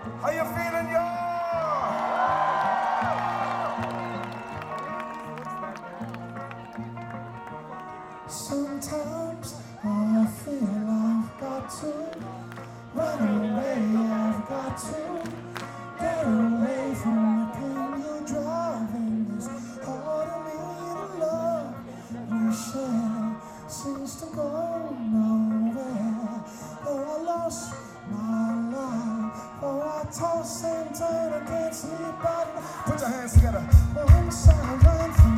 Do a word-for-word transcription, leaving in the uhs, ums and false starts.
How you feeling, y'all? Sometimes I feel I've got to run away, I've got to get away from the pain you're driving this heart of me to love we share seems to go nowhere. Though I lost my life, though I toss and turn, I can't sleep at night. Put your hands together. Once I run from